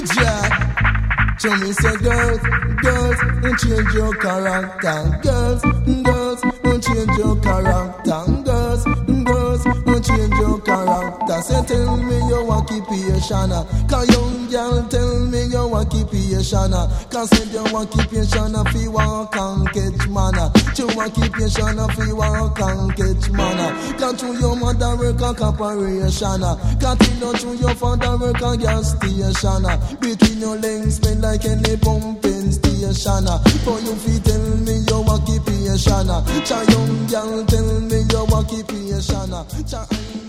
So me say girls, don't change your character. Girls, don't change your character. Girls, don't change your character. Say tell me your occupation. Cause young girl tell me your occupation. Cause say your occupation fi walk and catch manna. Your occupation fi walk and catch manna. Cause through your mother work a corporation. Cause through your father work a gas station. Between your legs spend like any pumping station. For you fi tell me your occupation. Cha young girl tell me your occupation. Cha